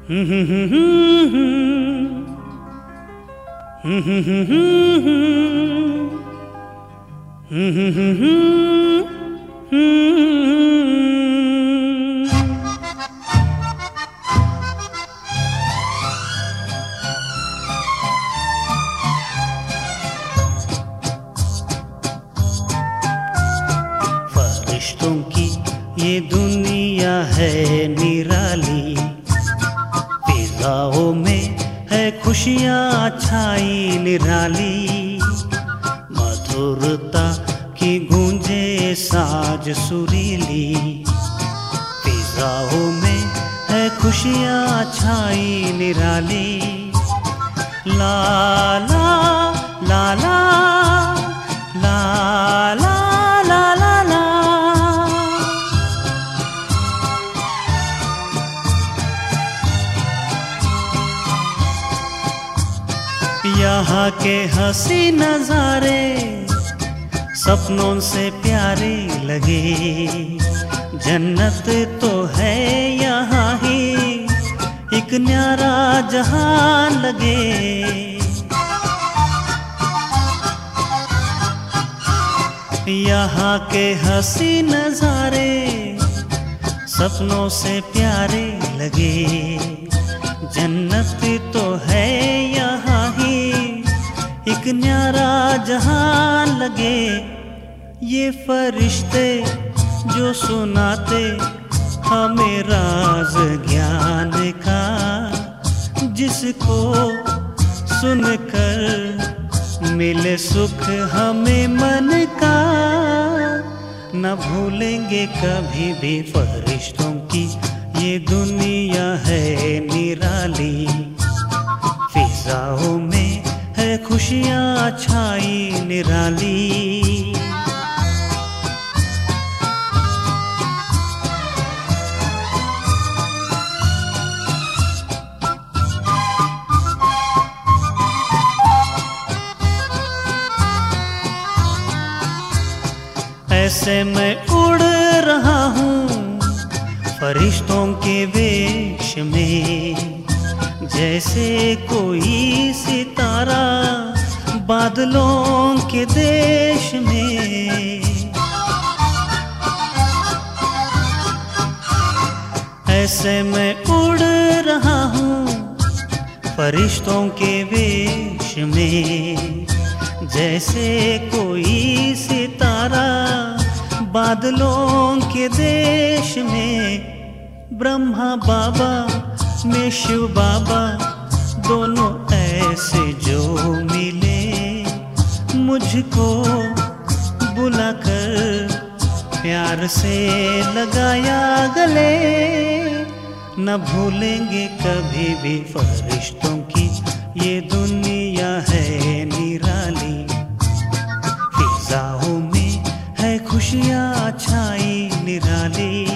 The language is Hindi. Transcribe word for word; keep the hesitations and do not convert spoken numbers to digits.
फरिश्तों की ये दुनिया है निराली, फिजाओं में है खुशियाँ छाई निराली, मधुरता की गूंजे साज सुरीली, फिजाओं में है खुशियाँ छाई निराली। ला ला ला ला ला ला ला ला ला। यहाँ के हंसी नजारे सपनों से प्यारे लगे, जन्नत तो है यहाँ ही एक न्यारा जहान लगे। यहाँ के हंसी नजारे सपनों से प्यारे लगे, जन्नत तो है यहाँ ही एक न्यारा जहान लगे। ये फरिश्ते जो सुनाते हमें राज ज्ञान का, जिसको सुनकर मिले सुख हमें मन का, न भूलेंगे कभी भी फरिश्तों की ये दुनिया है निराली, फिजाओं में है खुशियाँ छाई निराली। ऐसे मैं उड़ रहा हूँ फरिश्तों के वेश में, जैसे कोई सितारा बादलों के देश में। ऐसे मैं उड़ रहा हूँ फरिश्तों के वेश में, जैसे कोई सितारा बादलों के देश में। ब्रह्मा बाबा में शिव बाबा दोनों ऐसे जो मिले, मुझको बुलाकर प्यार से लगाया गले, न भूलेंगे कभी भी फरिश्तों की ये दुनिया है निराली, फिजाओं में है खुशियाँ छाई निराली।